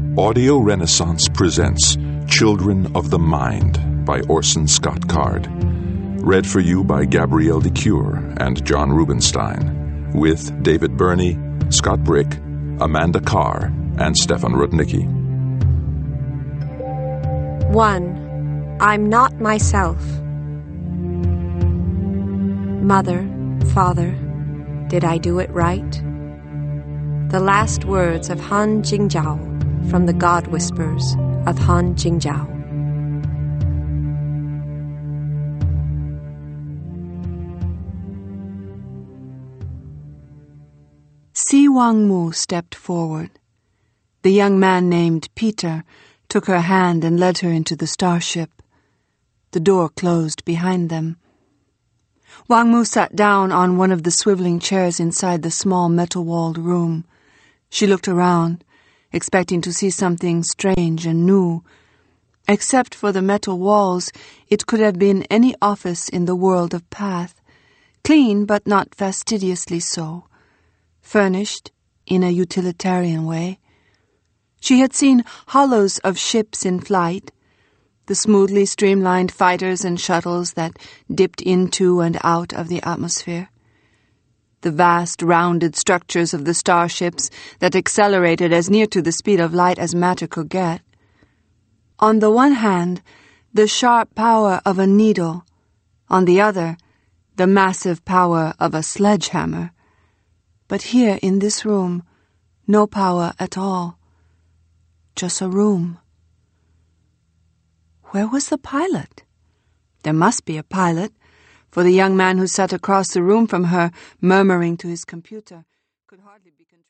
Audio Renaissance presents Children of the Mind by Orson Scott Card. Read for you by Gabrielle de Cure and John Rubinstein, with David Burney, Scott Brick, Amanda Carr, and Stefan Rudnicki. 1. I'm not myself. Mother, Father, did I do it right? The last words of Han Jingjiao from the God Whispers of Han Jingjiao. Si Wangmu stepped forward. The young man named Peter took her hand and led her into the starship. The door closed behind them. Wangmu sat down on one of the swiveling chairs inside the small metal-walled room. She looked around, expecting to see something strange and new. Except for the metal walls, it could have been any office in the world of Path, clean but not fastidiously so, furnished in a utilitarian way. She had seen hollows of ships in flight, the smoothly streamlined fighters and shuttles that dipped into and out of the atmosphere, the vast rounded structures of the starships that accelerated as near to the speed of light as matter could get. On the one hand, the sharp power of a needle, on the other, the massive power of a sledgehammer. But here in this room, no power at all. Just a room. Where was the pilot? There must be a pilot, for the young man who sat across the room from her, murmuring to his computer, could hardly be controlling.